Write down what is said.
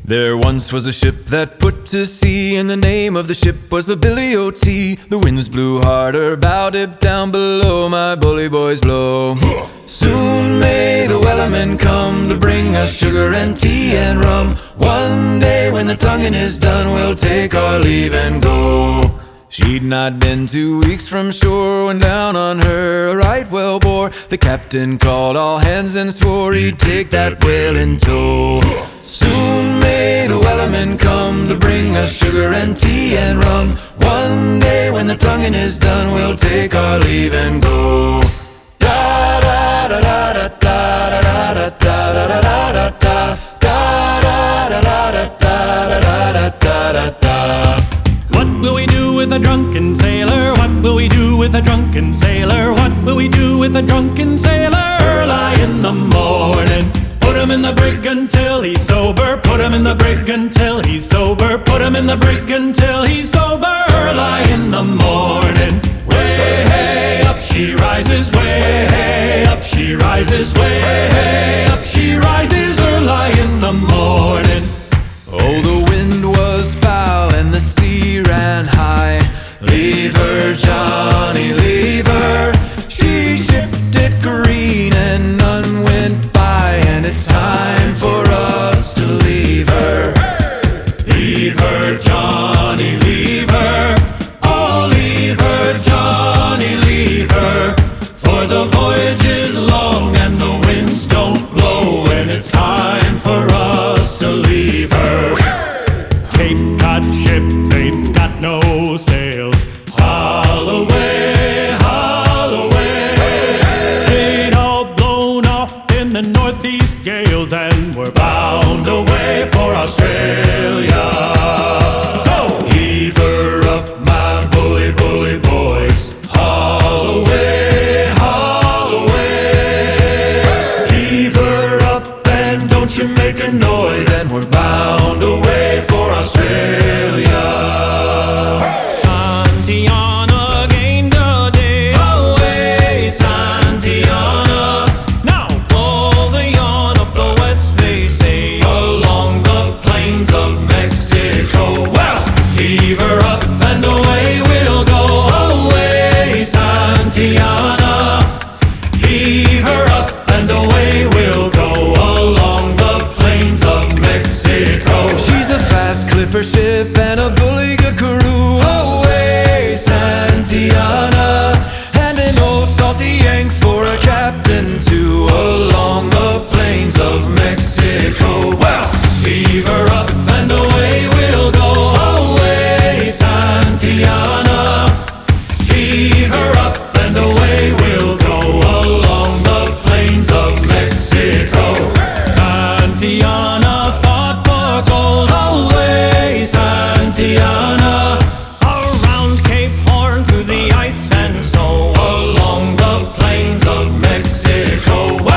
There once was a ship that put to sea, and the name of the ship was the Billy O.T. The winds blew harder, bowed it down below, my bully boys blow. Soon may the wellerman come to bring us sugar and tea and rum. One day when the tonguing is done, we'll take our leave and go. She'd not been 2 weeks from shore when down on her a right whale bore. The captain called all hands and swore he'd take that whale in tow. Soon may the wellerman come to bring us sugar and tea and rum. One day when the tonguing is done, we'll take our leave and go. Da da da da da da da da da da da da da da da da da. What will we do with a drunken sailor? What will we do with a drunken sailor? What will we do with a drunken sailor? Early in the morning, put him in the brig until he's sober. Put him in the brig until he's sober. Put him in the brig until he's sober. Early in the morning, way hey up she rises. Way hey up she rises. Way hey up she rises. Early in the morning. Oh, the wind was foul and the sea ran high. Leave her, Johnny, leave her. She shipped it green and none went by, and it's time for us to leave her. Leave her, Johnny, leave her. Oh, leave her, Johnny, leave her. For the voyage is long and the winds don't blow, and it's time for us to leave her. Cape Cod ships ain't got no sails. Haul away, haul away. They'd all blown off in the northeast gales, and we're bound away for Australia. So Heave her up, my bully, bully boys. haul away, haul away. Heave her up and don't you make a noise, and we're bound away for Australia. Santiana gained a day away, Santiana. Now pull the yarn up the west, they say, along the plains of Mexico. Well, heave her up and away we'll go. Away, Santiana. Heave her up and away we'll go, along the plains of Mexico. She's a fast clipper ship and a bully good crew. Away, Santiana. And an old salty yank for a captain too, along the plains of Mexico. Well, heave her up and away we'll go. Away, Santiana. Heave her up and away we'll go, along the plains of Mexico. Santiana fought for gold. Away, Santiana. Around Cape Horn through the ice and snow, along the plains of Mexico.